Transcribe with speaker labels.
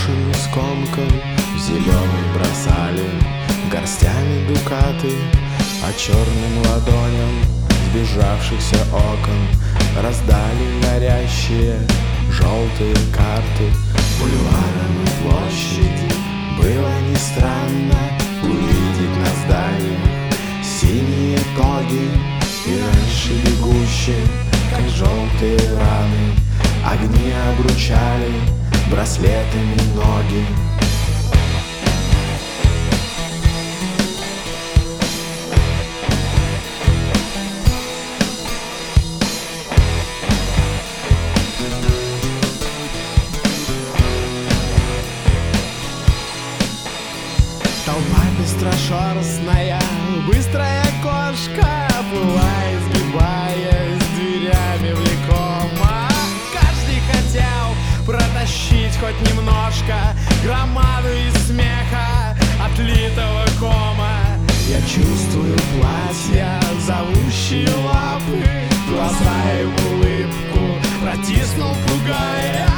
Speaker 1: брошенный скомком в зеленый бросали горстями дукаты, а черным ладоням сбежавшихся окон раздали горящие желтые карты. Бульваром и площади было не странно увидеть на зданиях синие тоги, и раньше бегущие, как желтые раны, огни обручали браслетами ноги. Толпа пестрошерстная, быстрая кошка, плыла, изгибаясь дверями влекома. Каждый хотел протащить хоть немножко громаду из смеха, отлитого кома. Я чувствую платья, зовущие лапы, глаза и улыбку протиснул, пугая.